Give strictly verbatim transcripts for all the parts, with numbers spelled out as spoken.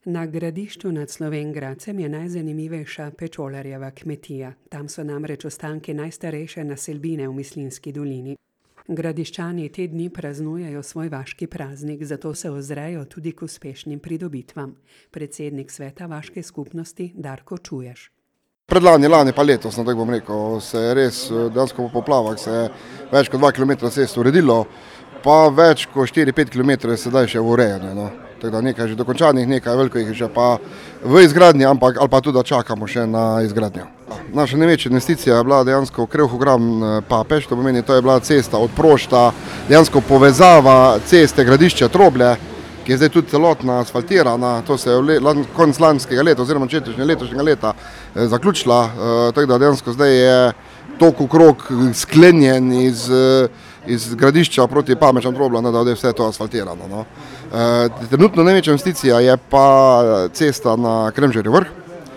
Na Gradišču nad Slovenj Gradcem je najzanimivejša Pečolarjeva kmetija. Tam so namreč ostanki najstarejše naselbine v Mislinjski dolini. Gradiščani te dni praznujejo svoj vaški praznik, zato se ozrejo tudi k uspešnim pridobitvam. Predsednik sveta vaške skupnosti Darko Čuješ. Predlani, lani pa letos, no, tako bom rekel, se je res dejansko po poplavah se je več kot dva kilometra cest uredilo, pa več kot štiri pet kilometrov je sedaj še v urejanju. No. Tako da nekaj je že dokončanih, nekaj veliko jih je že pa v izgradnji, ampak ali pa tudi da čakamo še na izgradnjo. Naša največja investicija je bila dejansko Krevhogram Papež, to pomeni, to je bila cesta od Prošta, dejansko povezava ceste Gradišče Troblje, ki je zdaj tudi celotna asfaltirana, to se je konec lanskega leta oziroma četrtega letošnjega leta eh, zaključila, eh, tako da dejansko zdaj je tok okrog sklenjen iz, iz Gradišča proti Pamečam Trobla, da je vse to asfaltirano. No. E, trenutno največja investicija je pa cesta na Kremžarjev vrh,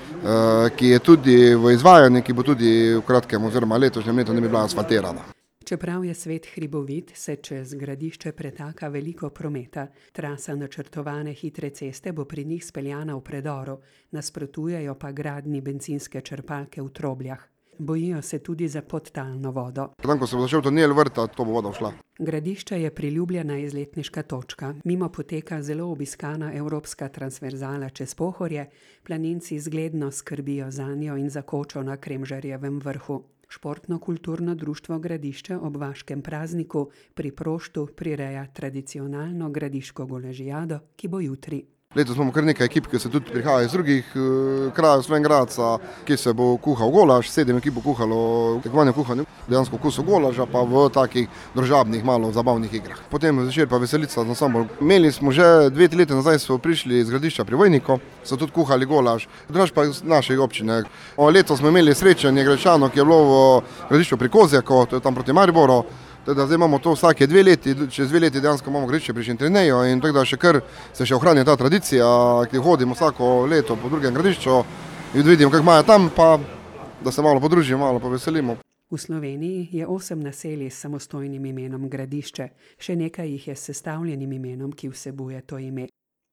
e, ki je tudi v izvajanju, ki bo tudi v kratkem oziroma letošnjem letu ne bi bila asfaltirana. Čeprav je svet hribovit, se čez Gradišče pretaka veliko prometa. Trasa načrtovane hitre ceste bo pri njih speljana v predoru, nasprotujejo pa gradnji bencinske črpalke v Trobljah. Bojijo se tudi za podtalno vodo. Potem, ko se bo začel tunel vrta, to bo voda všla. Gradišče je priljubljena izletniška točka. Mimo poteka zelo obiskana evropska transverzala čez Pohorje. Planinci zgledno skrbijo zanjo in za kočo na Kremžarjevem vrhu. Športno-kulturno društvo Gradišče ob vaškem prazniku pri Proštu prireja tradicionalno gradiško golažijado, ki bo jutri. Letos imamo kar nekaj ekip, ki se tudi prihajajo iz drugih uh, krajev Slovenj Gradca, ki se bo kuhal golaž, sedem ekip bo kuhalo tekmovanje kuhanju, dejansko vkusu golaža, pa v takih družabnih, malo zabavnih igrah. Potem zvečer pa veselica z ansambl. Imeli smo že dve, tri leta nazaj, so prišli iz Gradišča pri Vojniku, so tudi kuhali golaž, drugače pa iz naše občine. Letos smo imeli srečanje Gradiščanov, ki je bilo v Gradišču pri Kozjaku, to je tam proti Mariboru. Teda zdaj imamo to vsake dve leti, čez dve leti dejansko imamo Gradišče pri Šentjerneju in tako da še kar se še ohranja ta tradicija, ki hodimo vsako leto po drugem Gradišču in vidimo, kako imajo tam, pa da se malo podružimo, malo poveselimo. V Sloveniji je osem naselij s samostojnim imenom Gradišče, še nekaj jih je s sestavljenim imenom, ki vsebuje to ime.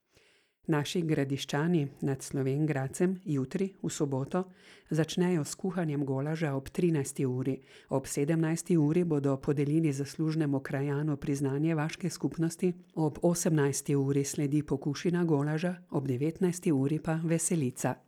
Naši Gradiščani nad Slovenj Gradcem jutri, v soboto, začnejo s kuhanjem golaža ob trinajsti uri. Ob sedemnajsti uri bodo podelili zaslužnemu krajanu priznanje vaške skupnosti, ob osemnajsti uri sledi pokušina golaža, ob devetnajsti uri pa veselica.